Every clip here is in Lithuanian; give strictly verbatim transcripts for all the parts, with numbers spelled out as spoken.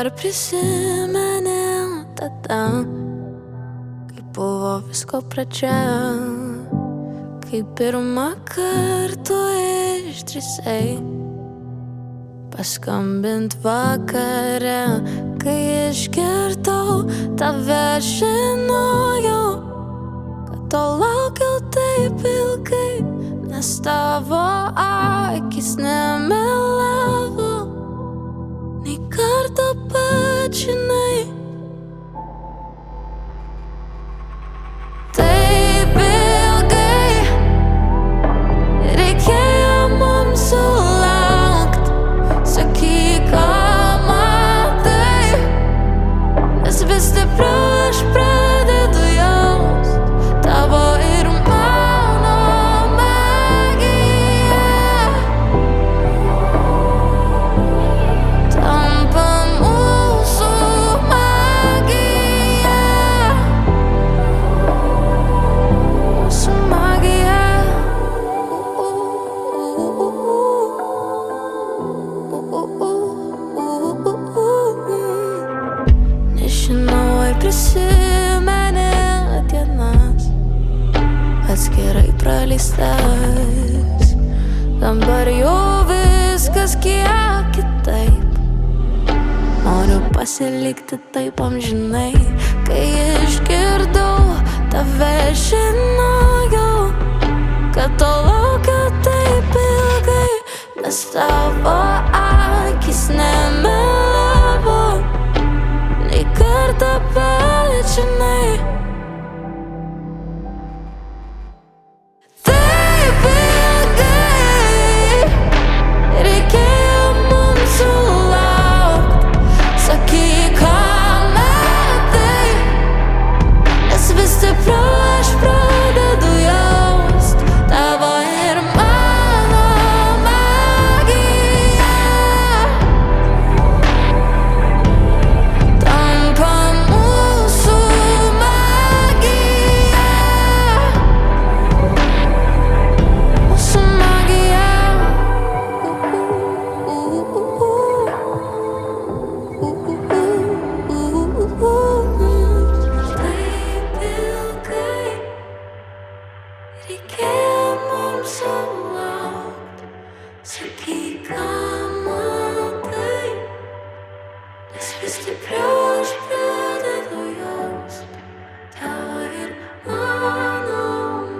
Ar prisimeni tada, kai buvo visko pradžia, kai pirmą kartą išdrįsai paskambint vakare, kai išgirdau tave, žinojau, kad to laukiau taip ilgai, nes tavo akis nemelavo nei kartą, bet žinai, taip ilgai reikėjo mums sulaukt. Sakyk, ką matai, nes vis stipriau aš pradedu jaust tavo ir mano magiją. Tampa mūsų magija, mūsų magija. Nežinau, ar prisimeni dienas atskirai praleistas. Dabar jau viskas kiek kitaip. Noriu pasilikti taip amžinai. Kai išgirdau tave, žinojau, kad to laukiau taip ilgai, nes tavo akis nemelavo nei kartą, bet žinai, taip ilgai reikėjo mums sulaukt. Sakyk, ką matai, nes vis stipriau aš pradedu jaust tavo ir mano magiją. Tampa mūsų magija, mūsų magija. Taip ilgai reikėjo mums sulaukt. Sakyk, ką matai, nes vis stipriau aš pradedu jaust tavo ir mano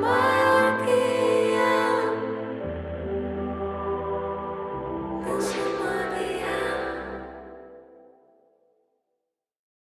magiją, mūsų